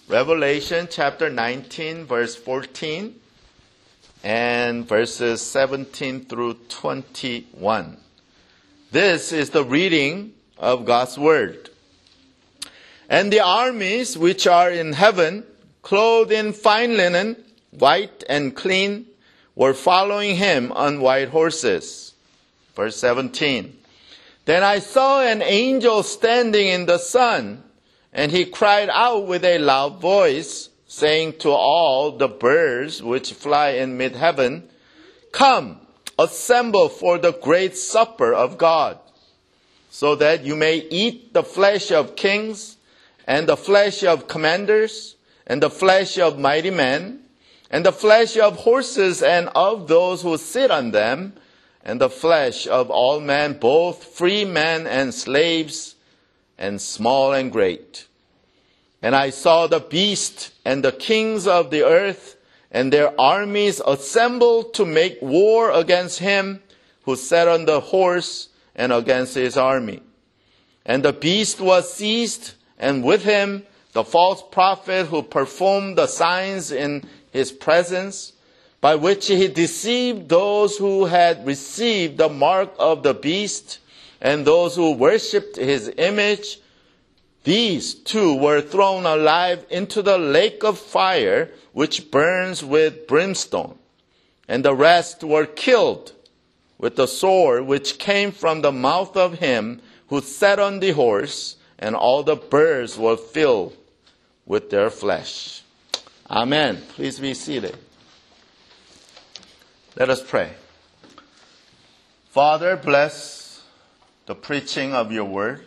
Revelation chapter 19, verse 14, and verses 17 through 21. This is the reading of God's word. And the armies which are in heaven, clothed in fine linen, white and clean, were following him on white horses. Verse 17. Then I saw an angel standing in the sun, and he cried out with a loud voice, saying to all the birds which fly in mid-heaven, Come, assemble for the great supper of God, so that you may eat the flesh of kings, and the flesh of commanders, and the flesh of mighty men, and the flesh of horses and of those who sit on them, and the flesh of all men, both free men and slaves, and small and great. And I saw the beast and the kings of the earth and their armies assembled to make war against him who sat on the horse and against his army. And the beast was seized, and with him the false prophet who performed the signs in his presence, by which he deceived those who had received the mark of the beast and those who worshipped his image. These two were thrown alive into the lake of fire, which burns with brimstone. And the rest were killed with the sword which came from the mouth of him who sat on the horse, and all the birds were filled with their flesh. Amen. Please be seated. Let us pray. Father, bless the preaching of your word.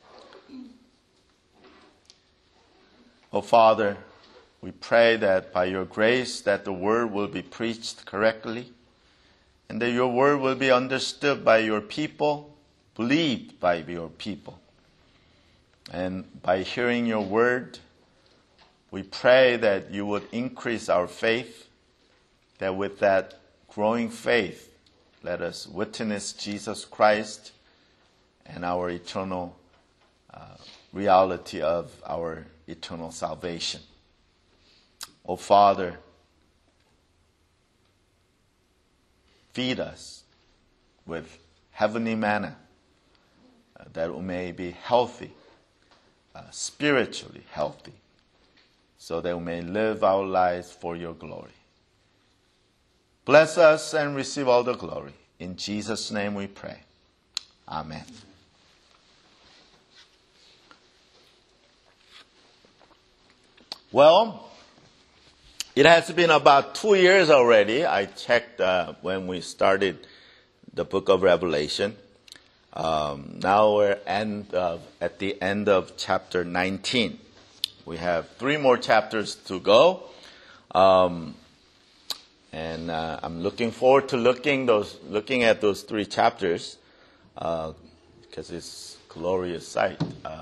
Oh, Father, we pray that by your grace that the word will be preached correctly, and that your word will be understood by your people, believed by your people. And by hearing your word, we pray that you would increase our faith, that with that growing faith, let us witness Jesus Christ and our eternal reality of our eternal salvation. Oh, Father, feed us with heavenly manna, that we may be healthy, spiritually healthy, so that we may live our lives for your glory. Bless us and receive all the glory. In Jesus' name we pray. Amen. Well, it has been about 2 years already. I checked when we started the book of Revelation. Now we're at the end of chapter 19. We have 3 more chapters to go. And I'm looking forward to looking at those 3 chapters, because it's a glorious sight.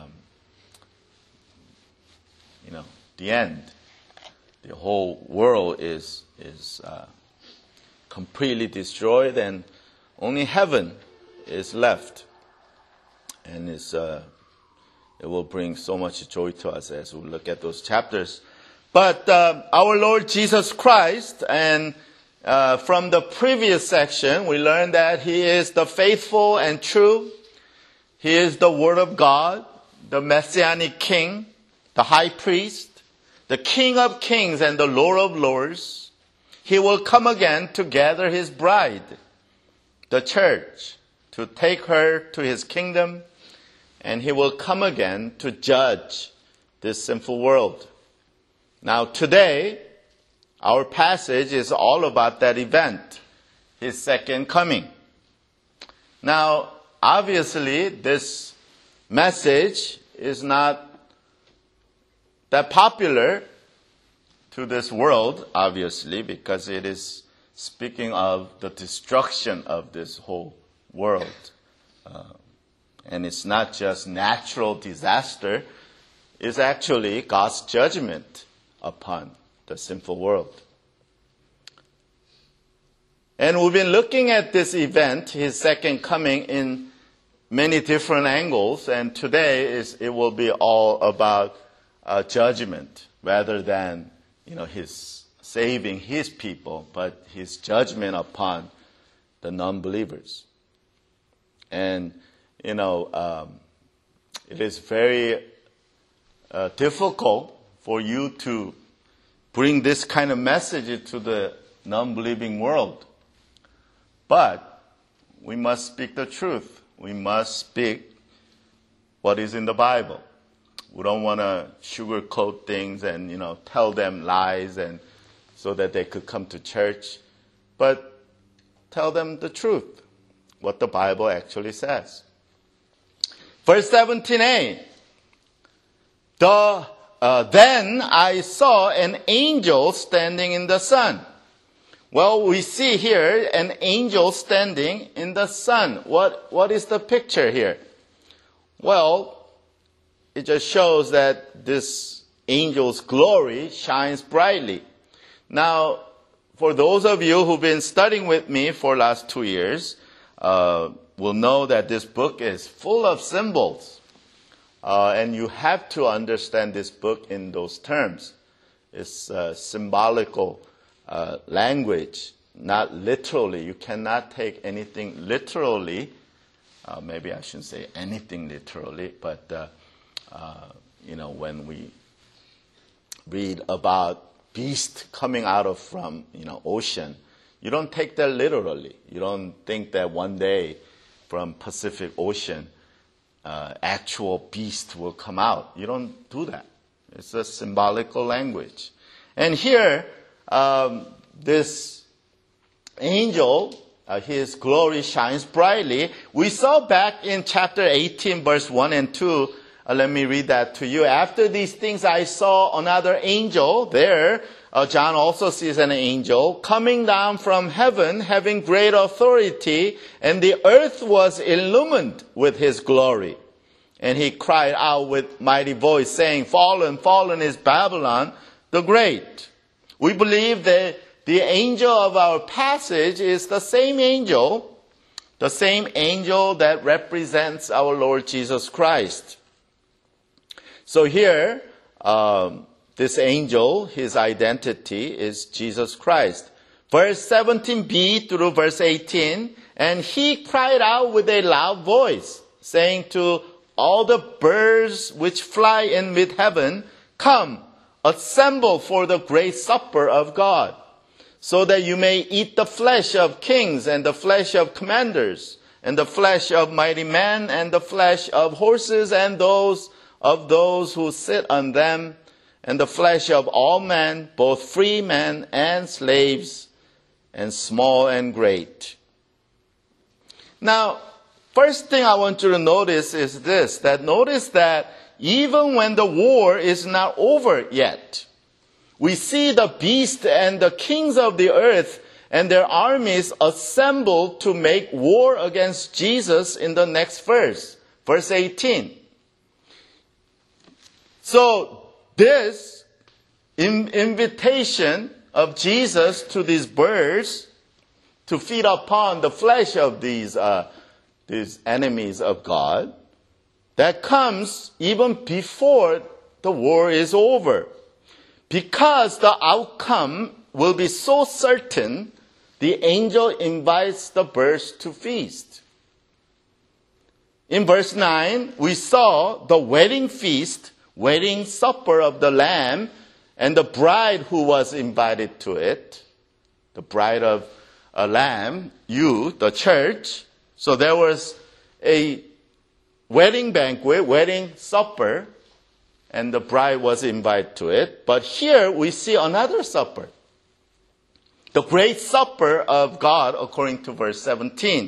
The end. The whole world is completely destroyed, and only heaven is left. And it will bring so much joy to us as we look at those chapters. But our Lord Jesus Christ, and from the previous section, we learned that He is the faithful and true. He is the Word of God, the Messianic King, the High Priest, the King of Kings and the Lord of Lords. He will come again to gather His bride, the church, to take her to His kingdom, and He will come again to judge this sinful world. Now today, our passage is all about that event, His second coming. Now, obviously, this message is not that popular to this world, obviously, because it is speaking of the destruction of this whole world. And it's not just natural disaster, it's actually God's judgment upon the sinful world. And we've been looking at this event, His second coming, in many different angles, and today it will be all about judgment rather than, his saving his people, but his judgment upon the non-believers. And, it is very difficult for you to bring this kind of message to the non-believing world. But we must speak the truth. We must speak what is in the Bible. We don't want to sugarcoat things and, tell them lies and so that they could come to church. But tell them the truth, what the Bible actually says. Verse 17a. Then I saw an angel standing in the sun. Well, we see here an angel standing in the sun. What is the picture here? Well, it just shows that this angel's glory shines brightly. Now, for those of you who've been studying with me for the last 2 years, will know that this book is full of symbols. And you have to understand this book in those terms. It's symbolical language, not literally. You cannot take anything literally. Maybe I shouldn't say anything literally, but when we read about beast coming out from ocean, you don't take that literally. You don't think that one day from Pacific Ocean actual beast will come out. You don't do that. It's a symbolical language. And here, this angel, his glory shines brightly. We saw back in chapter 18, verse 1 and 2. Let me read that to you. After these things, I saw another angel there. John also sees an angel coming down from heaven, having great authority, and the earth was illumined with his glory. And he cried out with mighty voice, saying, "Fallen, fallen is Babylon the Great." We believe that the angel of our passage is the same angel that represents our Lord Jesus Christ. So here, this angel, his identity is Jesus Christ. Verse 17b through verse 18, and he cried out with a loud voice, saying to all the birds which fly in mid-heaven, "Come, assemble for the great supper of God, so that you may eat the flesh of kings and the flesh of commanders, and the flesh of mighty men, and the flesh of horses and those who sit on them, and the flesh of all men, both free men and slaves, and small and great." Now, first thing I want you to notice is this, notice that even when the war is not over yet, we see the beast and the kings of the earth and their armies assembled to make war against Jesus in the next verse, verse 18. So this invitation of Jesus to these birds to feed upon the flesh of these enemies of God, that comes even before the war is over. Because the outcome will be so certain, the angel invites the birds to feast. In verse 9, we saw the wedding feast, wedding supper of the Lamb, and the bride who was invited to it, the bride of a Lamb, you, the church. So there was a wedding banquet, wedding supper, and the bride was invited to it. But here we see another supper, the great supper of God, according to verse 17.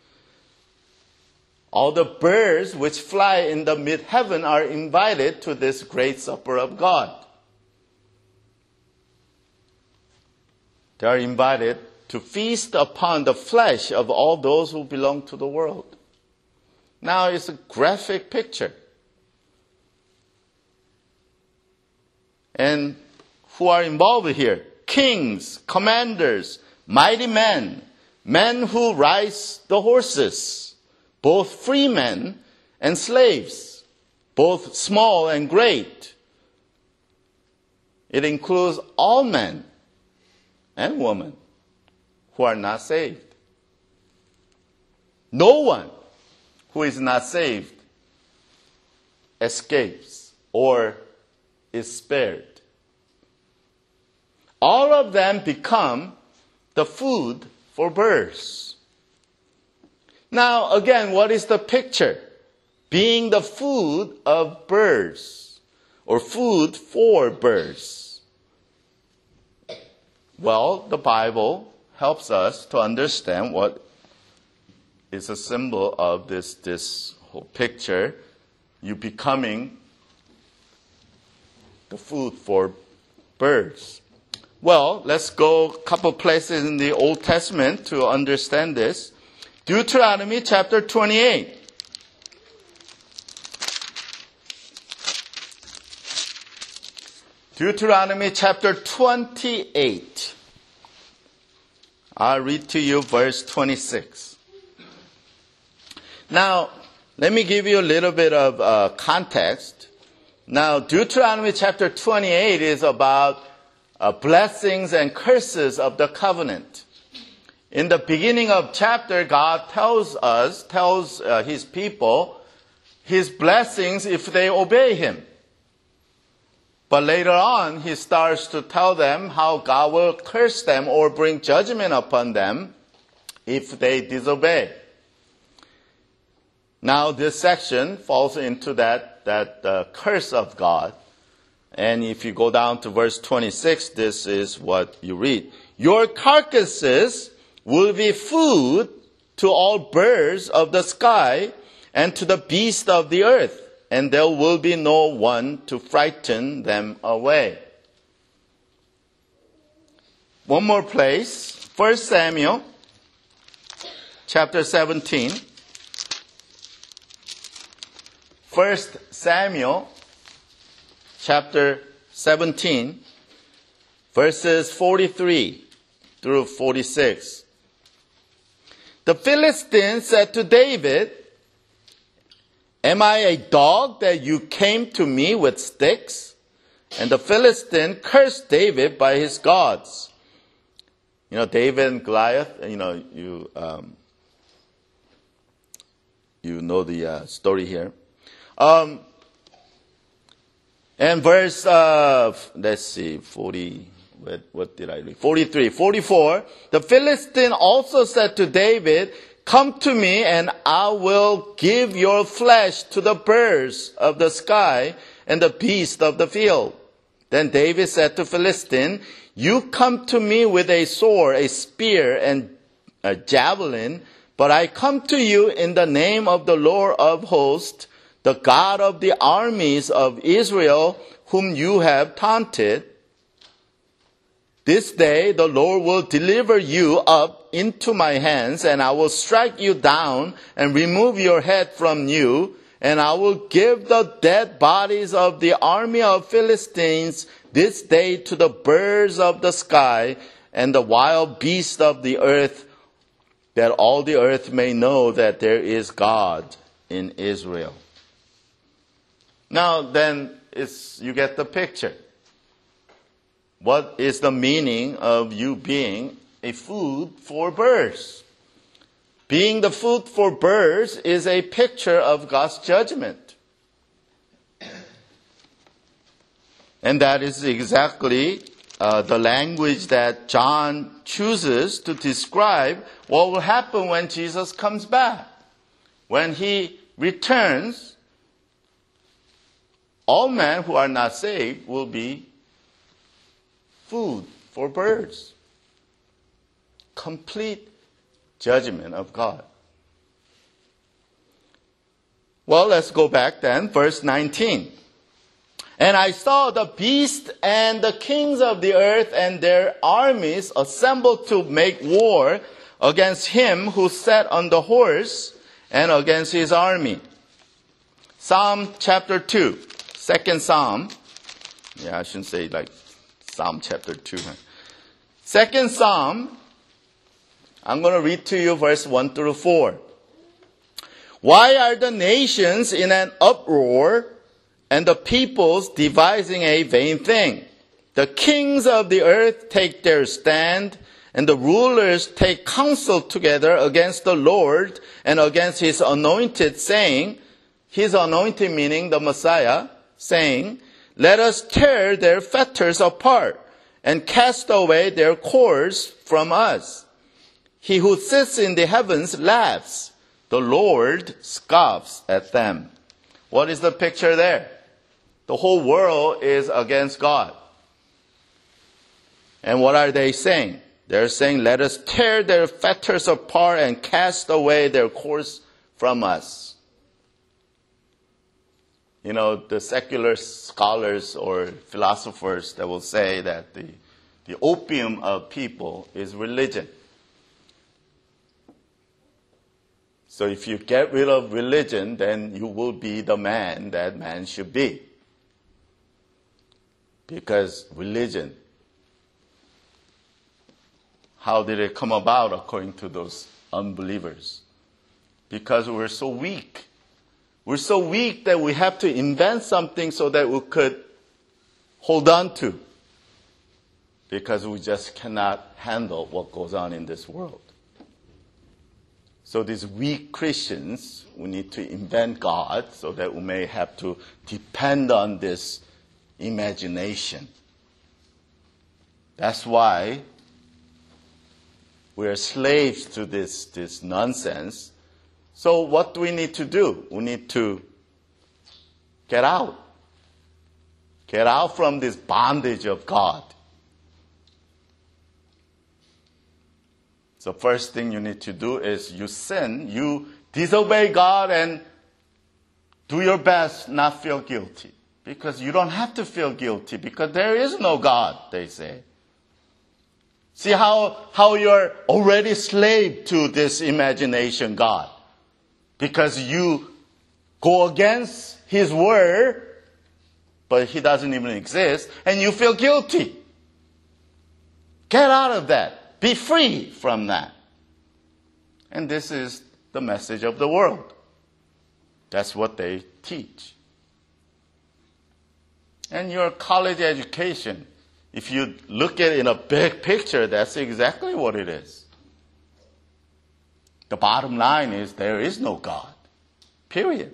All the birds which fly in the mid-heaven are invited to this great supper of God. They are invited to feast upon the flesh of all those who belong to the world. Now it's a graphic picture. And who are involved here? Kings, commanders, mighty men, men who ride the horses, both free men and slaves, both small and great, It includes all men and women who are not saved. No one who is not saved escapes or is spared. All of them become the food for birds. Now, again, what is the picture? Being the food of birds or food for birds. Well, the Bible helps us to understand what is a symbol of this whole picture. You becoming the food for birds. Well, let's go a couple places in the Old Testament to understand this. Deuteronomy chapter 28. Deuteronomy chapter 28. I'll read to you verse 26. Now, let me give you a little bit of context. Now, Deuteronomy chapter 28 is about blessings and curses of the covenant. In the beginning of chapter, God tells his people his blessings if they obey him. But later on, he starts to tell them how God will curse them or bring judgment upon them if they disobey. Now, this section falls into that curse of God. And if you go down to verse 26, this is what you read. Your carcasses will be food to all birds of the sky and to the beasts of the earth, and there will be no one to frighten them away. One more place, 1 Samuel chapter 17. 1 Samuel chapter 17, verses 43 through 46. The Philistines said to David, "Am I a dog that you came to me with sticks?" And the Philistine cursed David by his gods. You know, David and Goliath, you know the story here. And verse, let's see, 40, what did I read? 43, 44. The Philistine also said to David, "Come to me and I will give your flesh to the birds of the sky and the beasts of the field." Then David said to Philistine, "You come to me with a sword, a spear, and a javelin, but I come to you in the name of the Lord of hosts, the God of the armies of Israel, whom you have taunted. This day the Lord will deliver you up into my hands, and I will strike you down and remove your head from you, and I will give the dead bodies of the army of Philistines this day to the birds of the sky and the wild beasts of the earth, that all the earth may know that there is God in Israel." Now then, you get the picture. What is the meaning of you being a food for birds? Being the food for birds is a picture of God's judgment. And that is exactly the language that John chooses to describe what will happen when Jesus comes back. When he returns, all men who are not saved will be food for birds. Complete judgment of God. Well, let's go back then. Verse 19. "And I saw the beasts and the kings of the earth and their armies assembled to make war against him who sat on the horse and against his army." Psalm chapter 2. Second Psalm. Yeah, I shouldn't say like Psalm chapter 2. Second Psalm. I'm going to read to you verse 1 through 4. "Why are the nations in an uproar and the peoples devising a vain thing? The kings of the earth take their stand, and the rulers take counsel together against the Lord and against his anointed, saying, his anointed meaning the Messiah, saying, let us tear their fetters apart and cast away their cords from us. He who sits in the heavens laughs. The Lord scoffs at them. What is the picture there? The whole world is against God. And what are they saying? They're saying, let us tear their fetters apart and cast away their cords from us. You know, the secular scholars or philosophers that will say that the opium of people is religion. So if you get rid of religion, then you will be the man that man should be. Because religion, how did it come about according to those unbelievers? Because we're so weak. We're so weak that we have to invent something so that we could hold on to. Because we just cannot handle what goes on in this world. So these weak Christians, we need to invent God so that we may have to depend on this imagination. That's why we are slaves to this nonsense. So what do we need to do? We need to get out. Get out from this bondage of God. So first thing you need to do is you sin, you disobey God and do your best not feel guilty. Because you don't have to feel guilty because there is no God, they say. See how you're already slave to this imagination God. Because you go against his word, but he doesn't even exist, and you feel guilty. Get out of that. Be free from that. And this is the message of the world. That's what they teach. And your college education, if you look at it in a big picture, that's exactly what it is. The bottom line is there is no God. Period.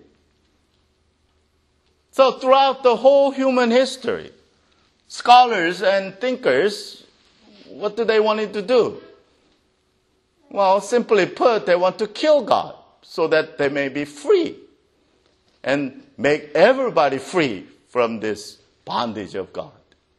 So throughout the whole human history, scholars and thinkers, what do they want it to do? Well, simply put, they want to kill God so that they may be free and make everybody free from this bondage of God.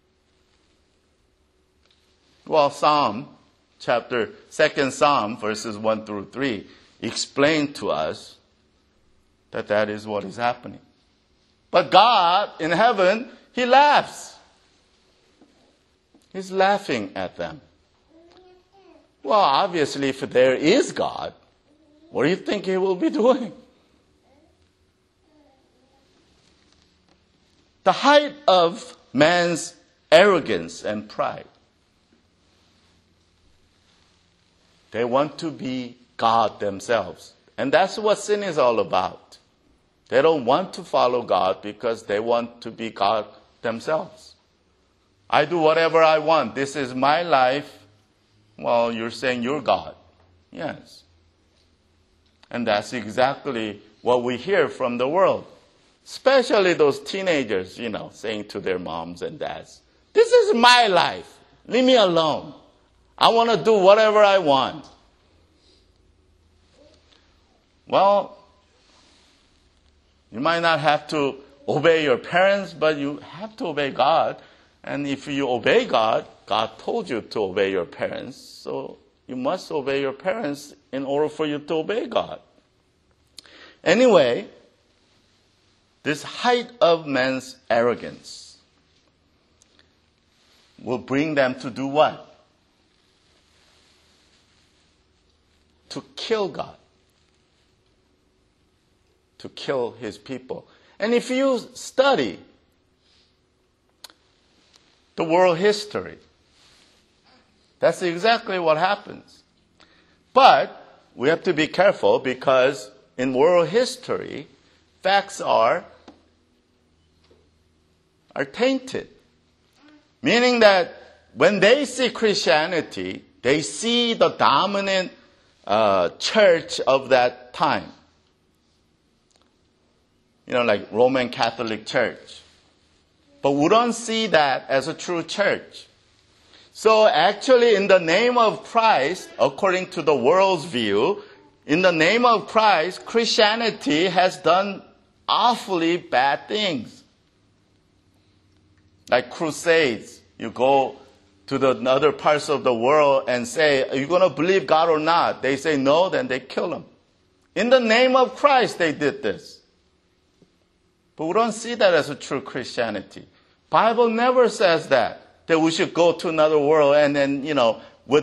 Well, Psalm, chapter 2nd Psalm, verses 1 through 3, explain to us that that is what is happening. But God in heaven, he laughs. He's laughing at them. Well, obviously, if there is God, what do you think he will be doing? The height of man's arrogance and pride. They want to be God themselves. And that's what sin is all about. They don't want to follow God because they want to be God themselves. I do whatever I want. This is my life. Well, you're saying you're God. Yes. And that's exactly what we hear from the world. Especially those teenagers, saying to their moms and dads, this is my life. Leave me alone. I want to do whatever I want. Well, you might not have to obey your parents, but you have to obey God. And if you obey God, God told you to obey your parents. So you must obey your parents in order for you to obey God. Anyway, this height of man's arrogance will bring them to do what? To kill God. To kill his people. And if you study the world history, that's exactly what happens. But we have to be careful because in world history, facts are tainted. Meaning that when they see Christianity, they see the dominant church of that time. Like Roman Catholic Church. But we don't see that as a true church. So actually, in the name of Christ, according to the world's view, in the name of Christ, Christianity has done awfully bad things. Like crusades. You go to the other parts of the world and say, are you going to believe God or not? They say no, then they kill them. In the name of Christ, they did this. But we don't see that as a true Christianity. Bible never says that we should go to another world and then, with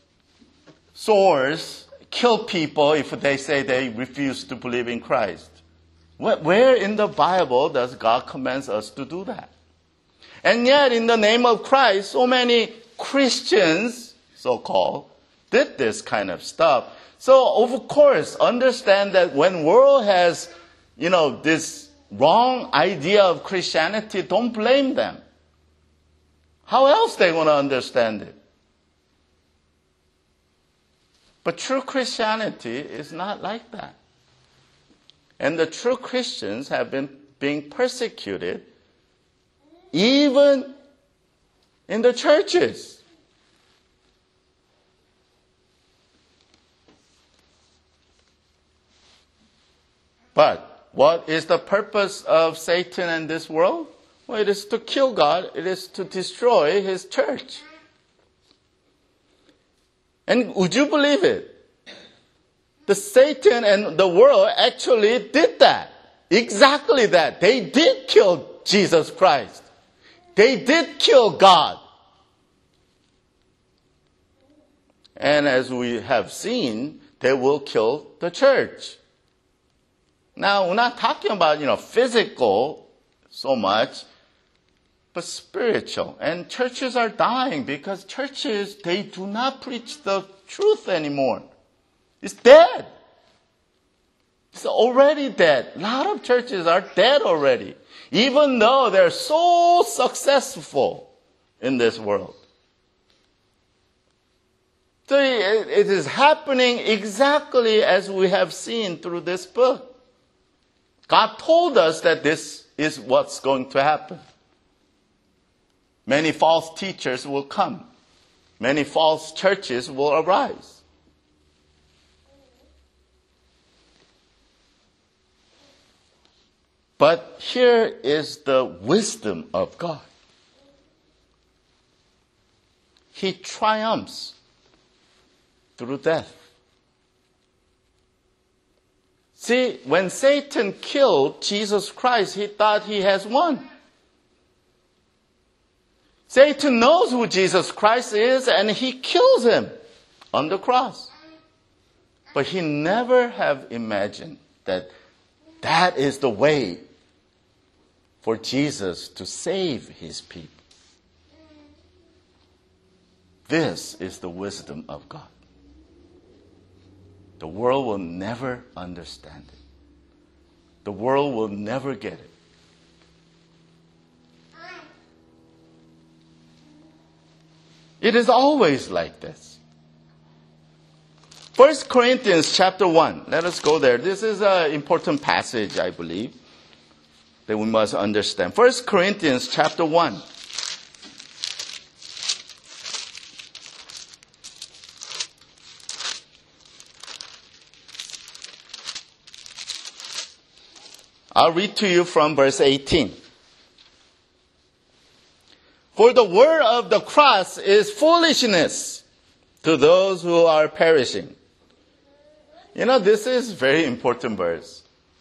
swords, kill people if they say they refuse to believe in Christ. Where in the Bible does God command us to do that? And yet, in the name of Christ, so many Christians, so-called, did this kind of stuff. So, of course, understand that when world has, this wrong idea of Christianity, don't blame them. How else they want to understand it? But true Christianity is not like that. And the true Christians have been being persecuted even in the churches. But what is the purpose of Satan and this world? Well, it is to kill God. It is to destroy his church. And would you believe it? The Satan and the world actually did that. Exactly that. They did kill Jesus Christ. They did kill God. And as we have seen, they will kill the church. Now, we're not talking about, physical so much, but spiritual. And churches are dying because churches, they do not preach the truth anymore. It's dead. It's already dead. A lot of churches are dead already, even though they're so successful in this world. So it is happening exactly as we have seen through this book. God told us that this is what's going to happen. Many false teachers will come. Many false churches will arise. But here is the wisdom of God. He triumphs through death. See, when Satan killed Jesus Christ, he thought he has won. Satan knows who Jesus Christ is, and he kills him on the cross. But he never have imagined that that is the way for Jesus to save his people. This is the wisdom of God. The world will never understand it. The world will never get it. It is always like this. 1 Corinthians chapter 1. Let us go there. This is an important passage, I believe, that we must understand. 1 Corinthians chapter 1. I'll read to you from verse 18. For the word of the cross is foolishness to those who are perishing. This is a very important verse.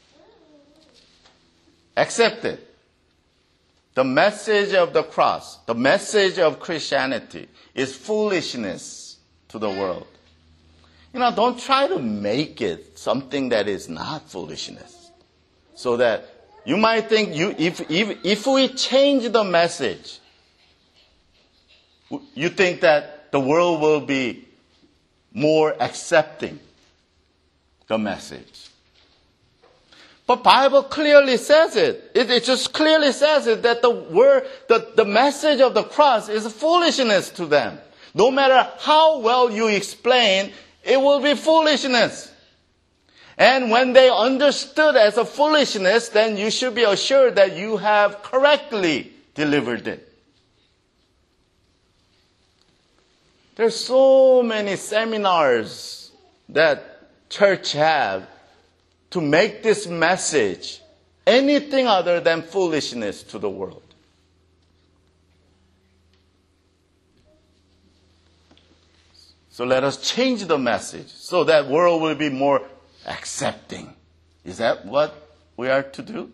Accept it. The message of the cross, the message of Christianity is foolishness to the world. Don't try to make it something that is not foolishness. So that you might think if we change the message, you think that the world will be more accepting the message. But Bible clearly says it. It just clearly says it that the message of the cross is foolishness to them. No matter how well you explain, it will be foolishness. And when they understood as a foolishness, then you should be assured that you have correctly delivered it. There's so many seminars that church have to make this message anything other than foolishness to the world. So let us change the message so that world will be more accepting. Is that what we are to do?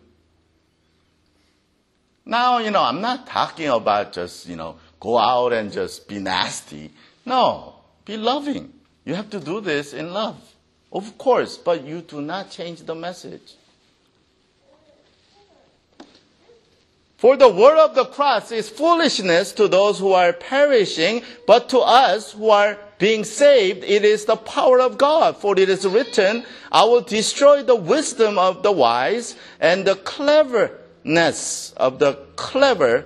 Now, I'm not talking about just, go out and just be nasty. No, be loving. You have to do this in love. Of course, but you do not change the message. For the word of the cross is foolishness to those who are perishing, but to us who are being saved, it is the power of God. For it is written, I will destroy the wisdom of the wise, and the cleverness of the clever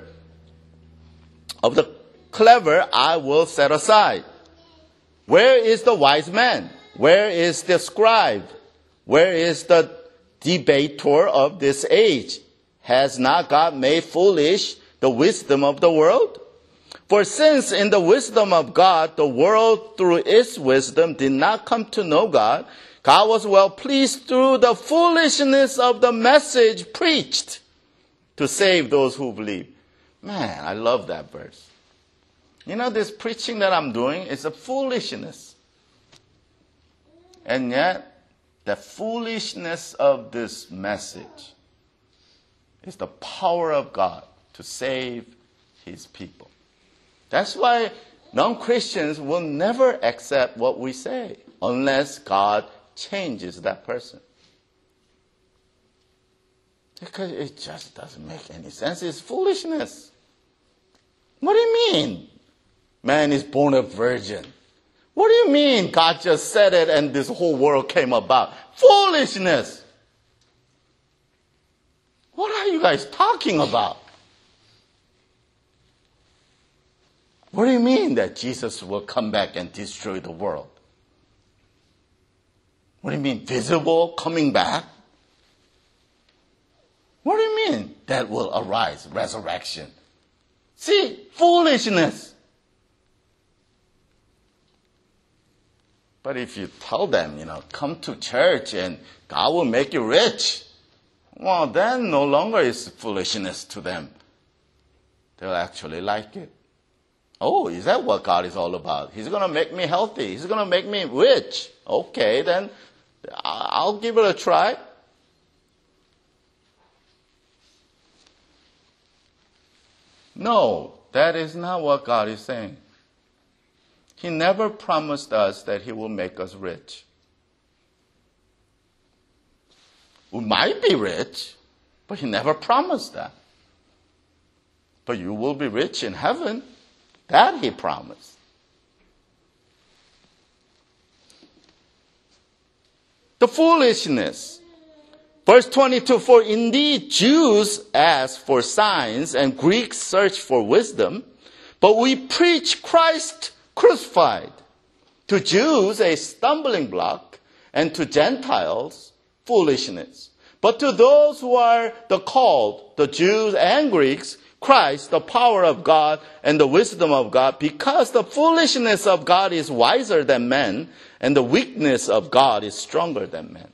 I will set aside. Where is the wise man? Where is the scribe? Where is the debater of this age? Has not God made foolish the wisdom of the world? For since in the wisdom of God, the world through its wisdom did not come to know God, God was well pleased through the foolishness of the message preached to save those who believe. Man, I love that verse. This preaching that I'm doing is a foolishness. And yet, the foolishness of this message is the power of God to save His people. That's why non-Christians will never accept what we say unless God changes that person. Because it just doesn't make any sense. It's foolishness. What do you mean? Man is born a virgin. What do you mean God just said it and this whole world came about? Foolishness. What are you guys talking about? What do you mean that Jesus will come back and destroy the world? What do you mean, visible coming back? What do you mean that will arise, resurrection? See, foolishness. But if you tell them, come to church and God will make you rich, well, then no longer is foolishness to them. They'll actually like it. Oh, is that what God is all about? He's going to make me healthy. He's going to make me rich. Okay, then I'll give it a try. No, that is not what God is saying. He never promised us that He will make us rich. We might be rich, but He never promised that. But you will be rich in heaven. That He promised. The foolishness. Verse 22, for indeed Jews ask for signs and Greeks search for wisdom, but we preach Christ crucified. To Jews a stumbling block, and to Gentiles foolishness. But to those who are the called, the Jews and Greeks, Christ, the power of God and the wisdom of God, because the foolishness of God is wiser than men, and the weakness of God is stronger than men.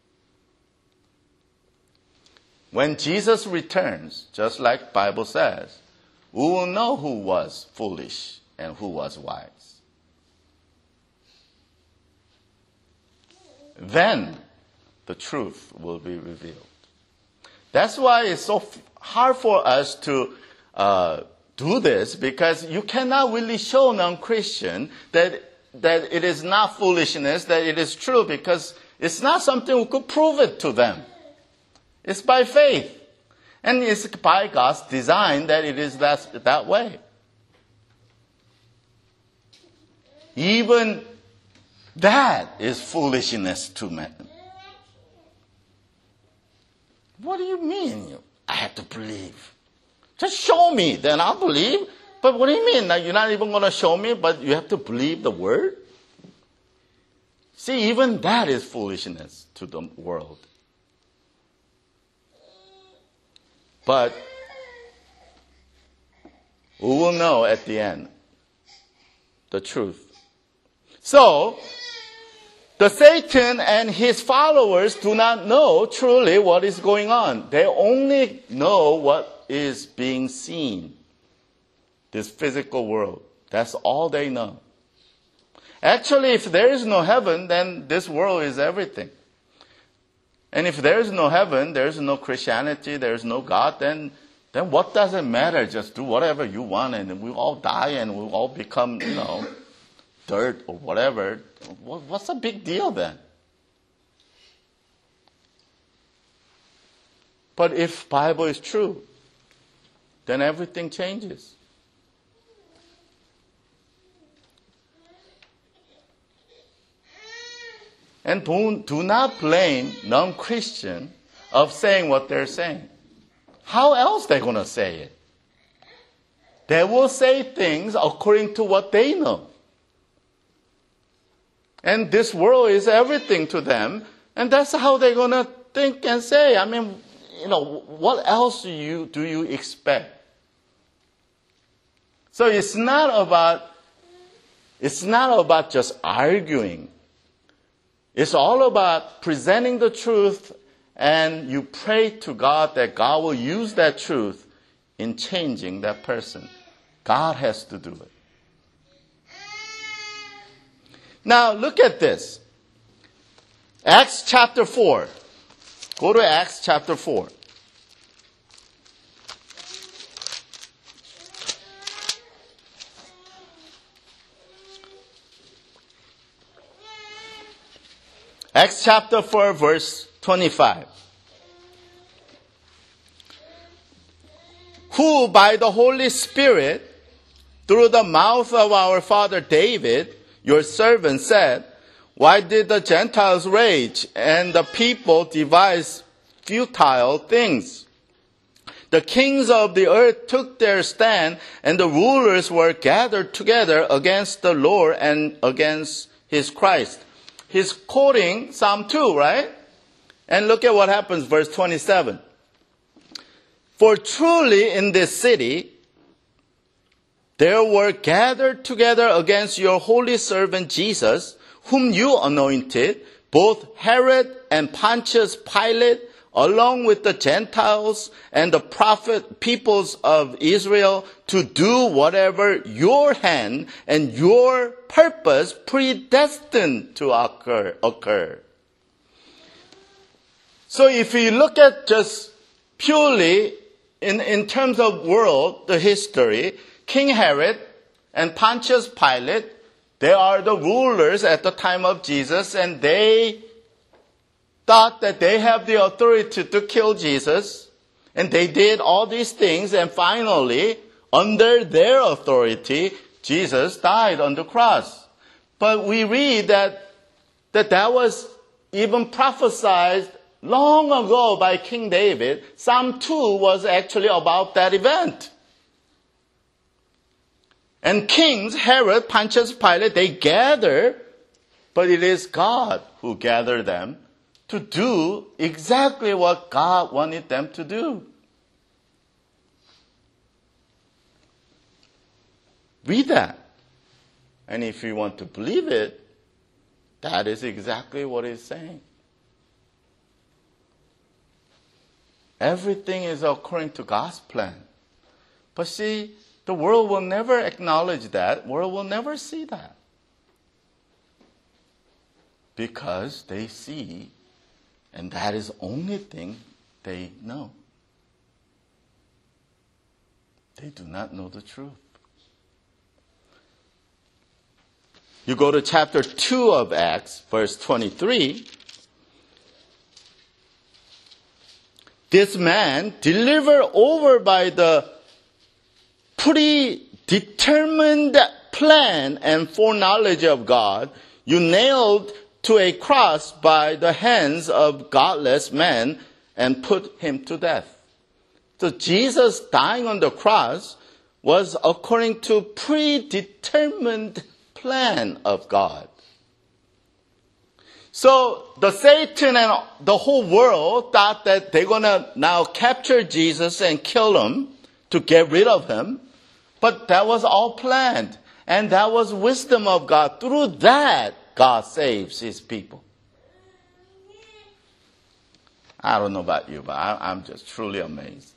When Jesus returns, just like the Bible says, we will know who was foolish and who was wise. Then the truth will be revealed. That's why it's so hard for us to do this, because you cannot really show non-Christian that it is not foolishness, that it is true, because it's not something we could prove it to them. It's by faith. And it's by God's design that it is that way. Even that is foolishness to men. What do you mean? I have to believe. Just show me, then I'll believe. But what do you mean? Like, you're not even going to show me, but you have to believe the word? See, even that is foolishness to the world. But we will know at the end the truth. So, the Satan and his followers do not know truly what is going on. They only know what is being seen. This physical world. That's all they know. Actually, if there is no heaven, then this world is everything. And if there is no heaven, there is no Christianity, there is no God, then what does it matter? Just do whatever you want and we'll all die and we'll all become, dirt or whatever. What's the big deal then? But if Bible is true, then everything changes. And do not blame non-Christian of saying what they're saying. How else they're going to say it? They will say things according to what they know. And this world is everything to them. And that's how they're going to think and say. I mean, what else do you expect? So it's not about just arguing. It's all about presenting the truth, and you pray to God that God will use that truth in changing that person. God has to do it. Now, look at this. Acts chapter 4. Go to Acts chapter 4. Acts chapter 4, verse 25. Who by the Holy Spirit, through the mouth of our father David, your servant said, why did the Gentiles rage and the people devise futile things? The kings of the earth took their stand, and the rulers were gathered together against the Lord and against his Christ. He's quoting Psalm 2, right? And look at what happens, verse 27. For truly in this city there were gathered together against your holy servant Jesus, whom you anointed, both Herod and Pontius Pilate, along with the Gentiles and the peoples of Israel, to do whatever your hand and your purpose predestined to occur. So if you look at just purely in terms of the history, King Herod and Pontius Pilate, they are the rulers at the time of Jesus, and they thought that they have the authority to kill Jesus, and they did all these things, and finally, under their authority, Jesus died on the cross. But we read that was even prophesied long ago by King David. Psalm 2 was actually about that event. And kings, Herod, Pontius Pilate, they gather, but it is God who gathered them to do exactly what God wanted them to do. Read that. And if you want to believe it, that is exactly what it's saying. Everything is according to God's plan. But see, the world will never acknowledge that. The world will never see that. Because they see, and that is the only thing they know. They do not know the truth. You go to chapter 2 of Acts, verse 23. This man, delivered over by the predetermined plan and foreknowledge of God, you nailed to a cross by the hands of godless men and put him to death. So Jesus dying on the cross was according to predetermined plan of God. So the Satan and the whole world thought that they're going to now capture Jesus and kill him to get rid of him. But that was all planned. And that was wisdom of God. Through that, God saves his people. I don't know about you, but I'm just truly amazed.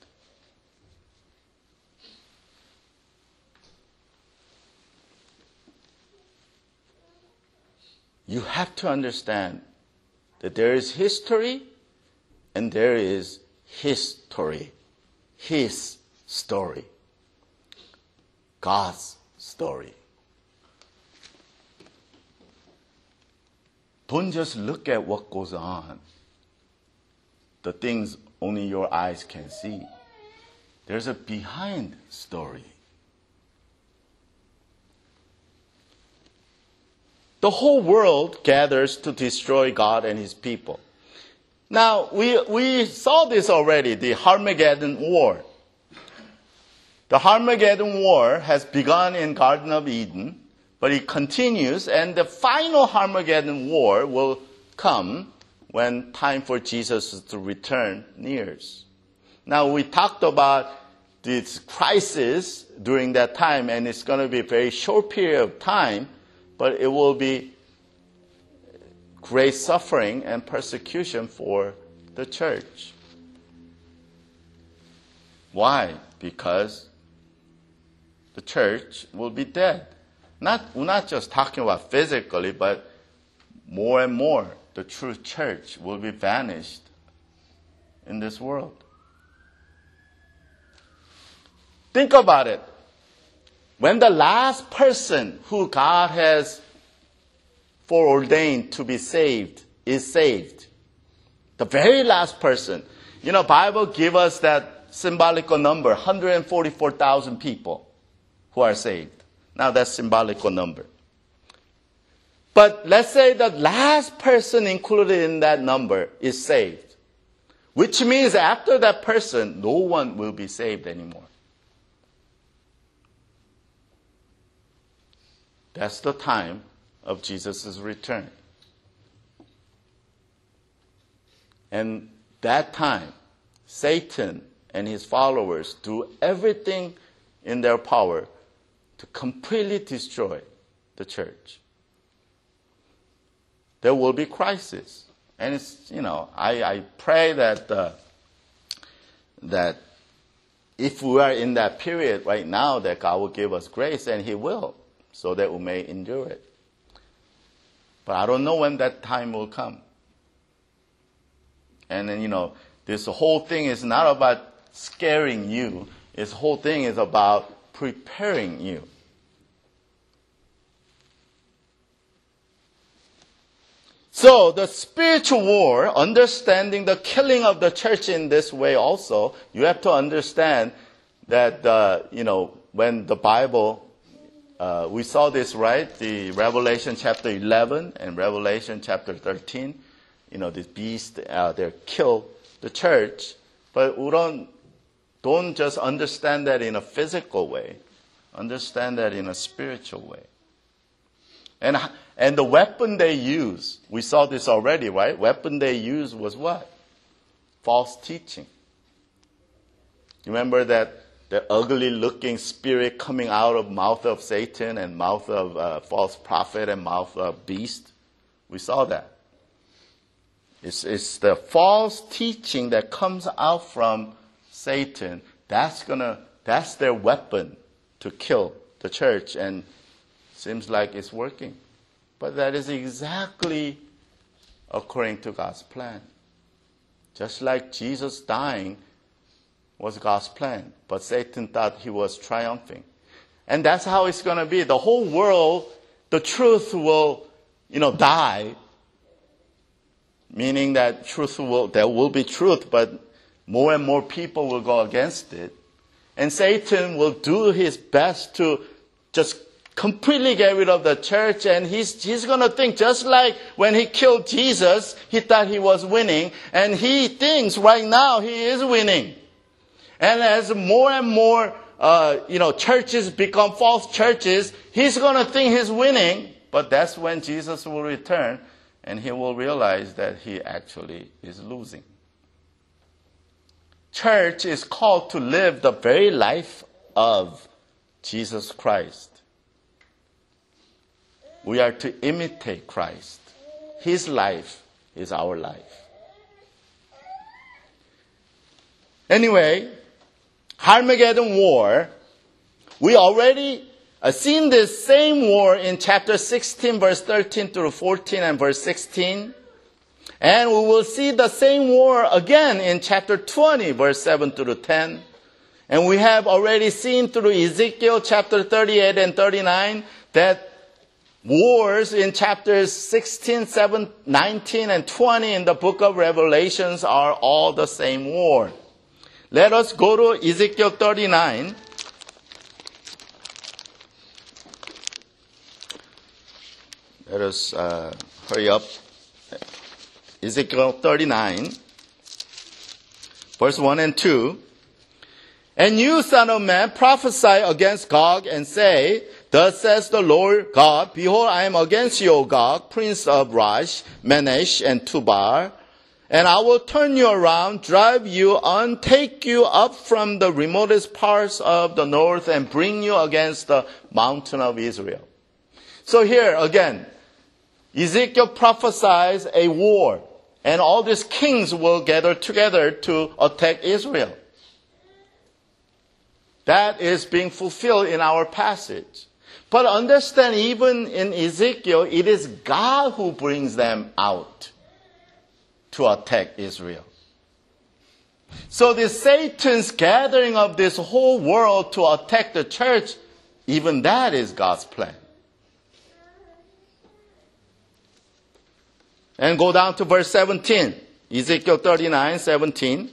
You have to understand that there is history and there is his story. His story. God's story. Don't just look at what goes on. The things only your eyes can see. There's a behind story. The whole world gathers to destroy God and his people. Now, we saw this already, the Armageddon War. The Armageddon War has begun in Garden of Eden, but it continues, and the final Armageddon War will come when time for Jesus to return nears. Now, we talked about this crisis during that time, and it's going to be a very short period of time, but it will be great suffering and persecution for the church. Why? Because the church will be dead. We're not just talking about physically, but more and more the true church will be vanished in this world. Think about it. When the last person who God has foreordained to be saved is saved, the very last person, Bible give us that symbolical number, 144,000 people who are saved. Now that's symbolical number. But let's say the last person included in that number is saved, which means after that person, no one will be saved anymore. That's the time of Jesus' return. And that time, Satan and his followers do everything in their power to completely destroy the church. There will be crisis. And it's, I pray that if we are in that period right now, that God will give us grace, and he will, so that we may endure it. But I don't know when that time will come. And then, this whole thing is not about scaring you. This whole thing is about preparing you. So the spiritual war, understanding the killing of the church in this way also, you have to understand that, when the Bible, we saw this, right? The Revelation chapter 11 and Revelation chapter 13, this beast, they kill the church. But we don't just understand that in a physical way. Understand that in a spiritual way. And the weapon they use, we saw this already, right? Weapon they used was what? False teaching. You remember that the ugly looking spirit coming out of mouth of Satan and mouth of false prophet and mouth of beast? We saw that. It's the false teaching that comes out from Satan. That's their weapon to kill the church, and seems like it's working. But that is exactly according to God's plan. Just like Jesus dying was God's plan, but Satan thought he was triumphing. And that's how it's going to be. The whole world, the truth will, die. Meaning that there will be truth, but more and more people will go against it. And Satan will do his best to just completely get rid of the church, and he's going to think just like when he killed Jesus, he thought he was winning, and he thinks right now he is winning. And as more and more churches become false churches, he's going to think he's winning, but that's when Jesus will return, and he will realize that he actually is losing. Church is called to live the very life of Jesus Christ. We are to imitate Christ. His life is our life. Anyway, Armageddon War, we already seen this same war in chapter 16, verse 13 through 14 and verse 16. And we will see the same war again in chapter 20, verse 7 through 10. And we have already seen through Ezekiel chapter 38 and 39 that wars in chapters 16, 7, 19, and 20 in the book of Revelations are all the same war. Let us go to Ezekiel 39. Let us hurry up. Ezekiel 39, verse 1 and 2. And you, son of man, prophesy against Gog and say, Thus says the Lord God, Behold, I am against you, O Gog, prince of Rosh, Menesh, and Tubal, and I will turn you around, drive you on, take you up from the remotest parts of the north, and bring you against the mountain of Israel. So here again, Ezekiel prophesies a war, and all these kings will gather together to attack Israel. That is being fulfilled in our passage. But understand, even in Ezekiel, it is God who brings them out to attack Israel. So this Satan's gathering of this whole world to attack the church, even that is God's plan. And go down to verse 17, Ezekiel 39, 17.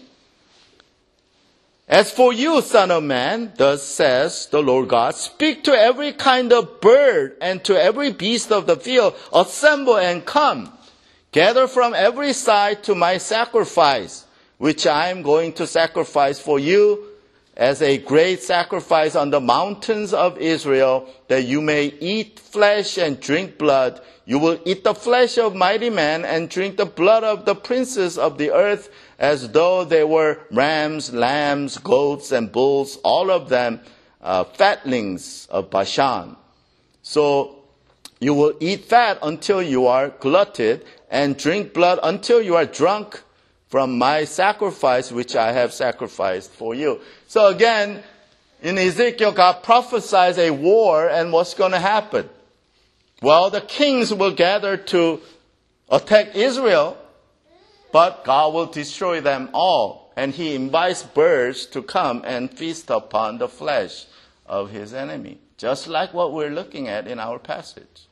As for you, son of man, thus says the Lord God, speak to every kind of bird and to every beast of the field, assemble and come. Gather from every side to my sacrifice, which I am going to sacrifice for you as a great sacrifice on the mountains of Israel, that you may eat flesh and drink blood. You will eat the flesh of mighty men and drink the blood of the princes of the earth, as though they were rams, lambs, goats, and bulls, all of them fatlings of Bashan. So you will eat fat until you are glutted, and drink blood until you are drunk from my sacrifice, which I have sacrificed for you. So again, in Ezekiel, God prophesies a war, and what's going to happen? Well, the kings will gather to attack Israel, but God will destroy them all. And he invites birds to come and feast upon the flesh of his enemy, just like what we're looking at in our passage.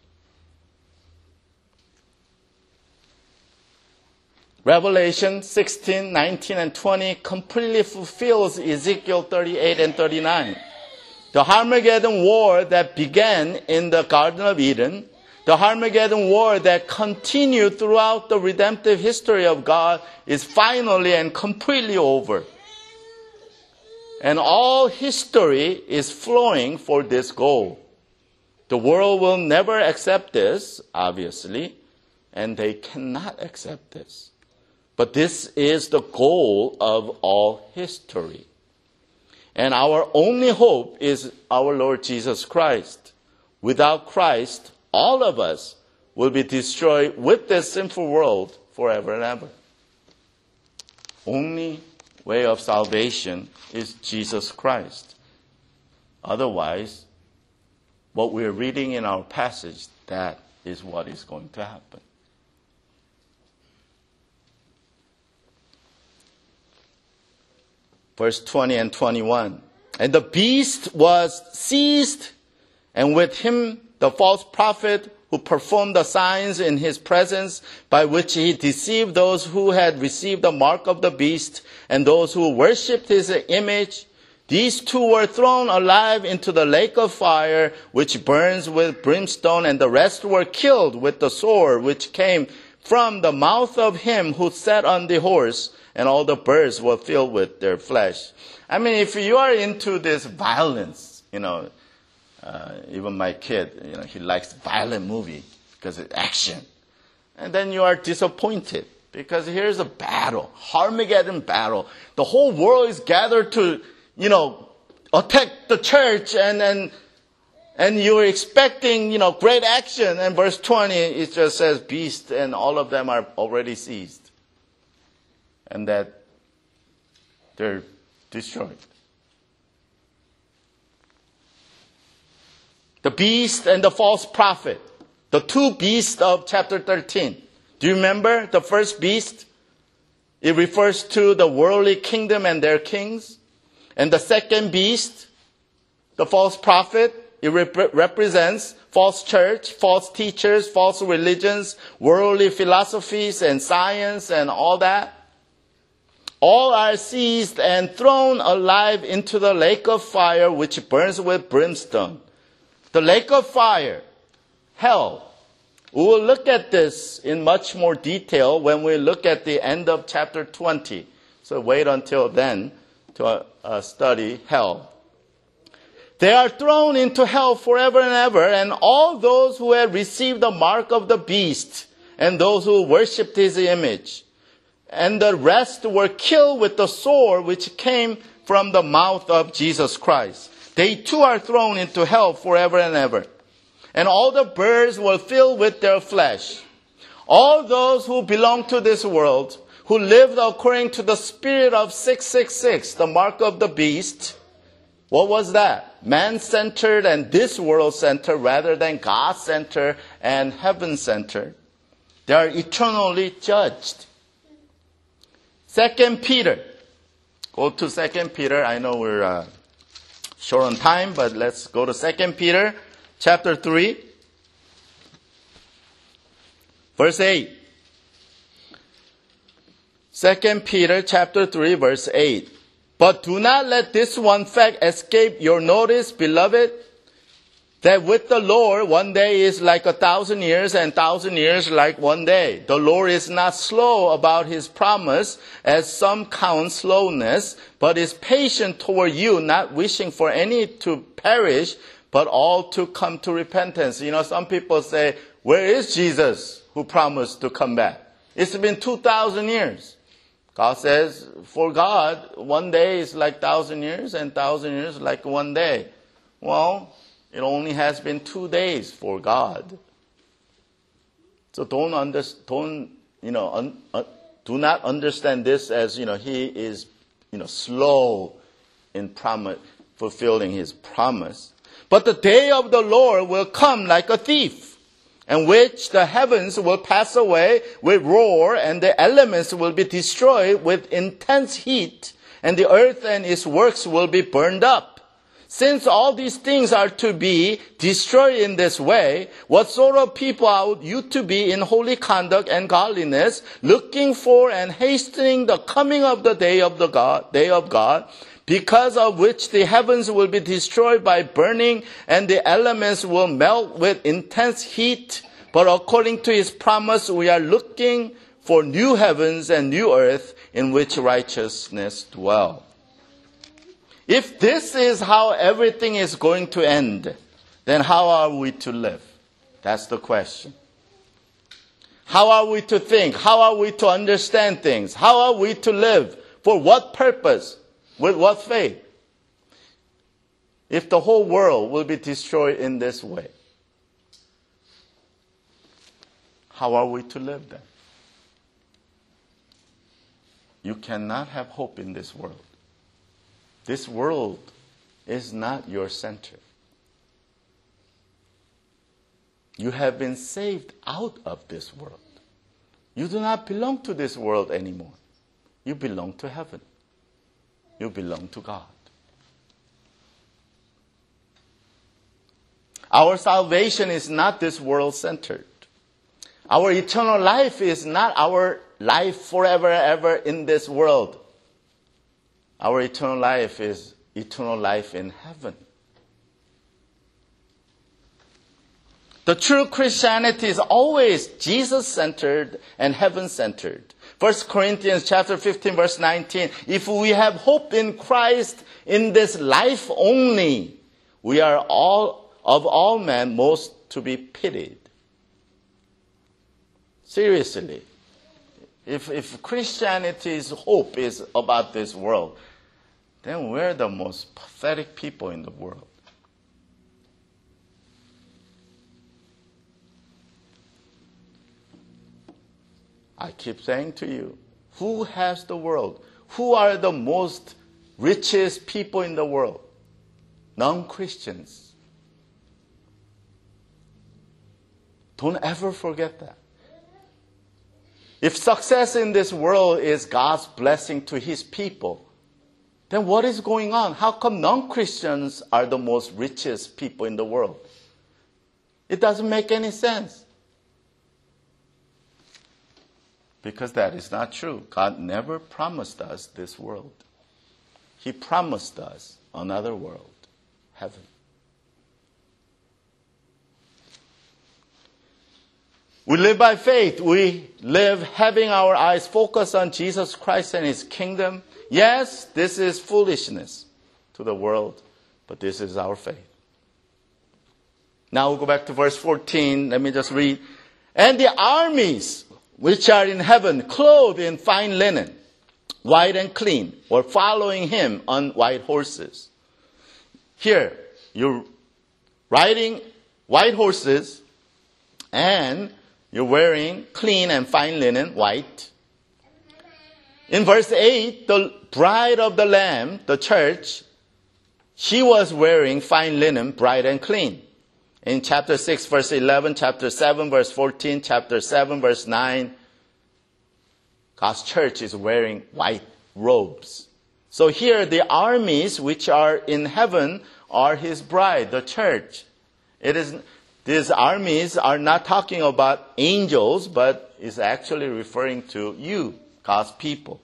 Revelation 16, 19, and 20 completely fulfills Ezekiel 38 and 39. The Armageddon war that began in the Garden of Eden, the Armageddon war that continued throughout the redemptive history of God, is finally and completely over. And all history is flowing for this goal. The world will never accept this, obviously, and they cannot accept this. But this is the goal of all history. And our only hope is our Lord Jesus Christ. Without Christ, all of us will be destroyed with this sinful world forever and ever. Only way of salvation is Jesus Christ. Otherwise, what we're reading in our passage, that is what is going to happen. Verse 20 and 21. And the beast was seized, and with him the false prophet who performed the signs in his presence, by which he deceived those who had received the mark of the beast and those who worshipped his image. These two were thrown alive into the lake of fire, which burns with brimstone, and the rest were killed with the sword, which came from the mouth of him who sat on the horse, and all the birds were filled with their flesh. I mean, if you are into this violence, even my kid, he likes violent movie because it's action. And then you are disappointed because here's a battle, Armageddon battle. The whole world is gathered to, attack the church, and you're expecting, great action. And verse 20, it just says beast, and all of them are already seized. And that they're destroyed. The beast and the false prophet, the two beasts of chapter 13. Do you remember the first beast? It refers to the worldly kingdom and their kings. And the second beast, the false prophet, it represents false church, false teachers, false religions, worldly philosophies and science and all that. All are seized and thrown alive into the lake of fire, which burns with brimstone. The lake of fire, hell. We will look at this in much more detail when we look at the end of chapter 20. So wait until then to study hell. They are thrown into hell forever and ever, and all those who have received the mark of the beast, and those who worshipped his image. And the rest were killed with the sword which came from the mouth of Jesus Christ. They too are thrown into hell forever and ever. And all the birds were filled with their flesh. All those who belong to this world, who lived according to the spirit of 666, the mark of the beast. What was that? Man-centered and this world-centered rather than God-centered and heaven-centered. They are eternally judged. 2 Peter. Go to 2 Peter. I know we're short on time, but let's go to 2 Peter chapter 3, verse 8. 2 Peter chapter 3, verse 8. But do not let this one fact escape your notice, beloved, that with the Lord 1 day is like 1,000 years, and 1,000 years like 1 day. The Lord is not slow about his promise, as some count slowness, but is patient toward you, not wishing for any to perish, but all to come to repentance. Some people say, where is Jesus who promised to come back? It's been 2,000 years. God says, for God, 1 day is like 1,000 years, and 1,000 years like 1 day. Well, it only has been 2 days for God. So do not understand this as, he is, slow in fulfilling his promise. But the day of the Lord will come like a thief, in which the heavens will pass away with roar, and the elements will be destroyed with intense heat, and the earth and its works will be burned up. Since all these things are to be destroyed in this way, what sort of people ought you to be in holy conduct and godliness, looking for and hastening the coming of the day of God, because of which the heavens will be destroyed by burning, and the elements will melt with intense heat. But according to his promise, we are looking for new heavens and new earth in which righteousness dwells. If this is how everything is going to end, then how are we to live? That's the question. How are we to think? How are we to understand things? How are we to live? For what purpose? With what faith? If the whole world will be destroyed in this way, how are we to live then? You cannot have hope in this world. This world is not your center. You have been saved out of this world. You do not belong to this world anymore. You belong to heaven. You belong to God. Our salvation is not this world-centered. Our eternal life is not our life forever and ever in this world. Our eternal life is eternal life in heaven. The true Christianity is always Jesus-centered and heaven-centered. 1 Corinthians chapter 15, verse 19, if we have hope in Christ in this life only, we are of all men most to be pitied. Seriously, if Christianity's hope is about this world, then we're the most pathetic people in the world. I keep saying to you, who has the world? Who are the most richest people in the world? Non-Christians. Don't ever forget that. If success in this world is God's blessing to His people, then what is going on? How come non-Christians are the most richest people in the world? It doesn't make any sense. Because that is not true. God never promised us this world. He promised us another world, heaven. We live by faith. We live having our eyes focused on Jesus Christ and His kingdom. Yes, this is foolishness to the world, but this is our faith. Now we'll go back to verse 14. Let me just read. And the armies which are in heaven, clothed in fine linen, white and clean, were following Him on white horses. Here, you're riding white horses, and you're wearing clean and fine linen, white. In verse 8, the bride of the Lamb, the church, she was wearing fine linen, bright and clean. In chapter 6, verse 11, chapter 7, verse 14, chapter 7, verse 9, God's church is wearing white robes. So here, the armies which are in heaven are His bride, the church. These armies are not talking about angels, but is actually referring to you, God's people.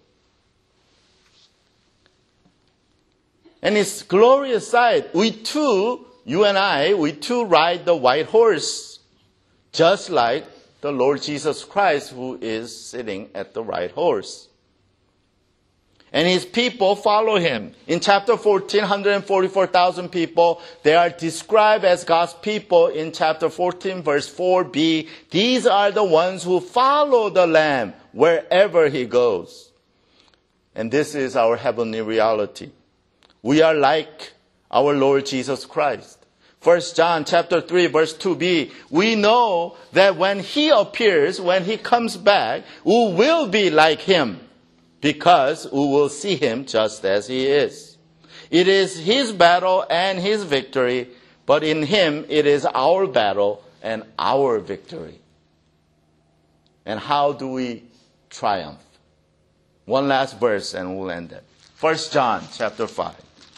And His glorious sight, we too, you and I, we too ride the white horse, just like the Lord Jesus Christ, who is sitting at the right horse. And His people follow Him. In chapter 14, 144,000 people, they are described as God's people in chapter 14, verse 4b. These are the ones who follow the Lamb wherever He goes. And this is our heavenly reality. We are like our Lord Jesus Christ. 1 John chapter 3, verse 2b, we know that when He appears, when He comes back, we will be like Him, because we will see Him just as He is. It is His battle and His victory, but in Him it is our battle and our victory. And how do we triumph? One last verse and we'll end it. 1 John chapter 5.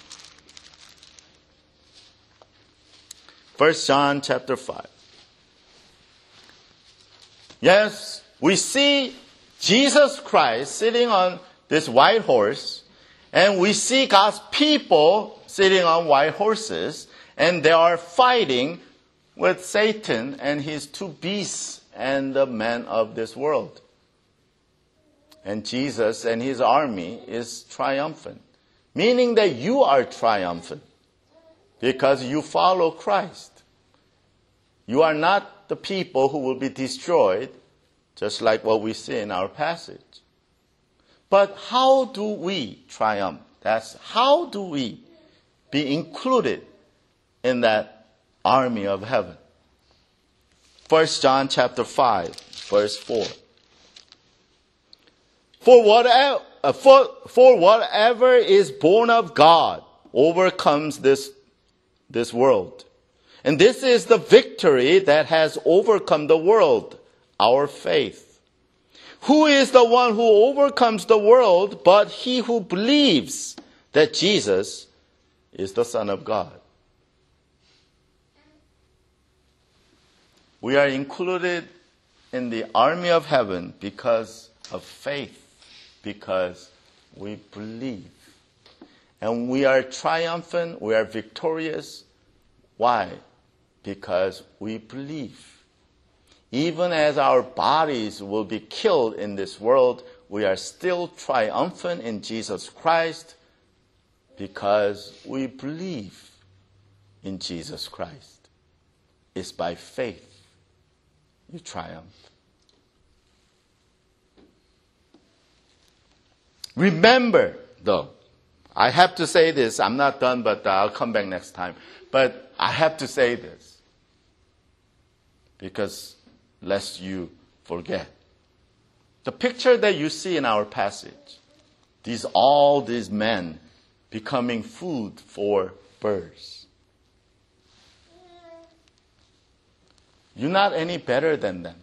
1 John chapter 5. Yes, we see Jesus Christ sitting on this white horse, and we see God's people sitting on white horses, and they are fighting with Satan and his two beasts and the men of this world. And Jesus and His army is triumphant, meaning that you are triumphant because you follow Christ. You are not the people who will be destroyed, just like what we see in our passage. But how do we triumph? How do we be included in that army of heaven? 1 John chapter 5, verse 4. For whatever is born of God overcomes this world. And this is the victory that has overcome the world, our faith. Who is the one who overcomes the world but he who believes that Jesus is the Son of God? We are included in the army of heaven because of faith, because we believe. And we are triumphant, we are victorious. Why? Because we believe. Even as our bodies will be killed in this world, we are still triumphant in Jesus Christ because we believe in Jesus Christ. It's by faith you triumph. Remember, though, I have to say this. I'm not done, but I'll come back next time. But I have to say this because lest you forget. The picture that you see in our passage, all these men becoming food for birds. You're not any better than them.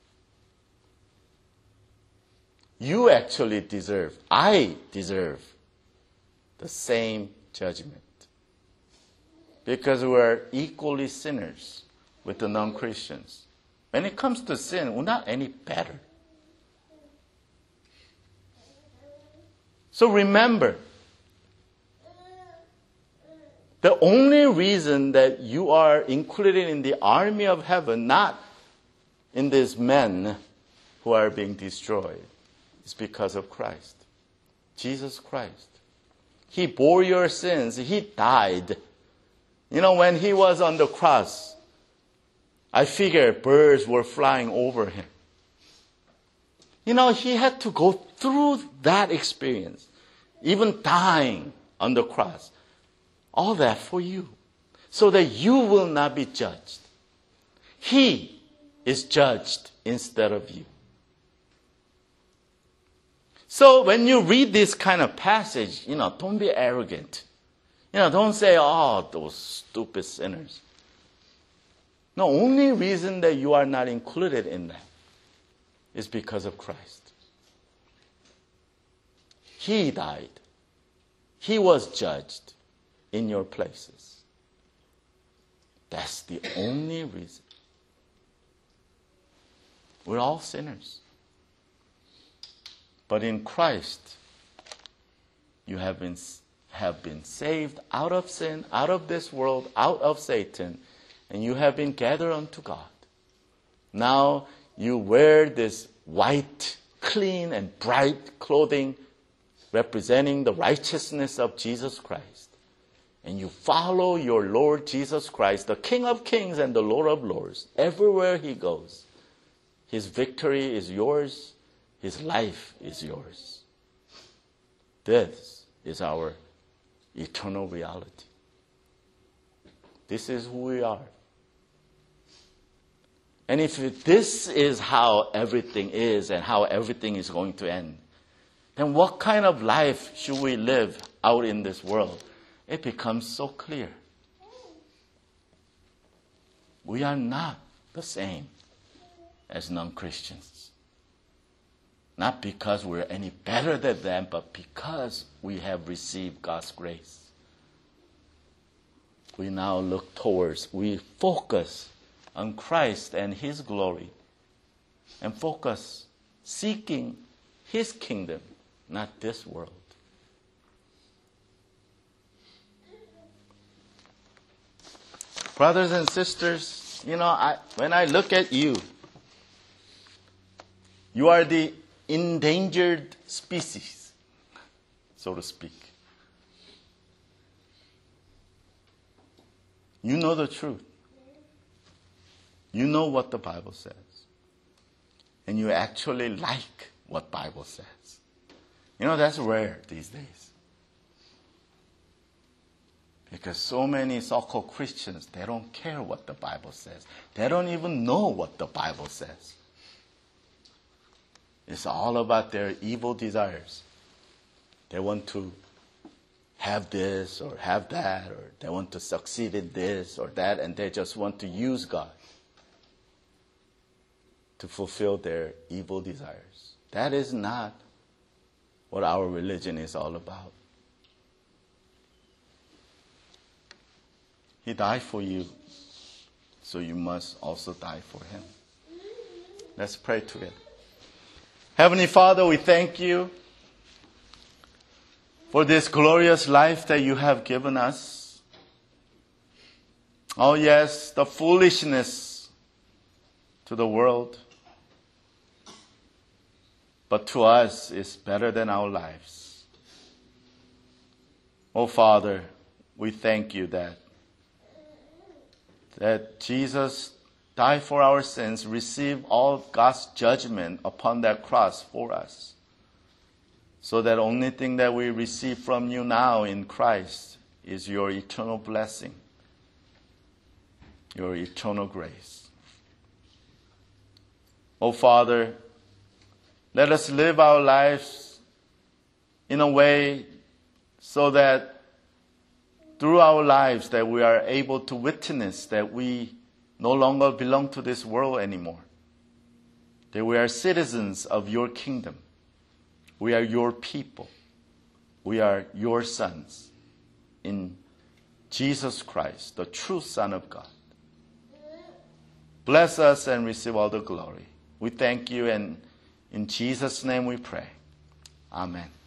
You actually deserve, I deserve the same judgment. Because we're equally sinners with the non-Christians. When it comes to sin, we're not any better. So remember, the only reason that you are included in the army of heaven, not in these men who are being destroyed, is because of Christ. Jesus Christ. He bore your sins. He died. You know, when he was on the cross, I figure birds were flying over him. You know, he had to go through that experience, even dying on the cross. All that for you, so that you will not be judged. He is judged instead of you. So when you read this kind of passage, don't be arrogant. Don't say, oh, those stupid sinners. The only reason that you are not included in that is because of Christ. He died. He was judged in your places. That's the only reason. We're all sinners. But in Christ, you have been saved out of sin, out of this world, out of Satan, and you have been gathered unto God. Now you wear this white, clean, and bright clothing representing the righteousness of Jesus Christ. And you follow your Lord Jesus Christ, the King of Kings and the Lord of Lords, everywhere he goes. His victory is yours. His life is yours. This is our eternal reality. This is who we are. And if this is how everything is and how everything is going to end, then what kind of life should we live out in this world? It becomes so clear. We are not the same as non-Christians. Not because we're any better than them, but because we have received God's grace. We now look towards, we focus on Christ and his glory, and focus seeking his kingdom, not this world. Brothers and sisters, when I look at you, you are the endangered species, so to speak. You know the truth. You know what the Bible says. And you actually like what the Bible says. That's rare these days. Because so many so-called Christians, they don't care what the Bible says. They don't even know what the Bible says. It's all about their evil desires. They want to have this or have that, or they want to succeed in this or that, and they just want to use God to fulfill their evil desires. That is not what our religion is all about. He died for you, so you must also die for him. Let's pray together. Heavenly Father, we thank you for this glorious life that you have given us. Oh yes, the foolishness to the world, but to us is better than our lives. Oh Father, we thank you that Jesus died for our sins, received all God's judgment upon that cross for us, so that only thing that we receive from you now in Christ is your eternal blessing, your eternal grace. Oh Father, let us live our lives in a way so that through our lives that we are able to witness that we no longer belong to this world anymore, that we are citizens of your kingdom. We are your people. We are your sons in Jesus Christ, the true Son of God. Bless us and receive all the glory. We thank you, and in Jesus' name we pray. Amen.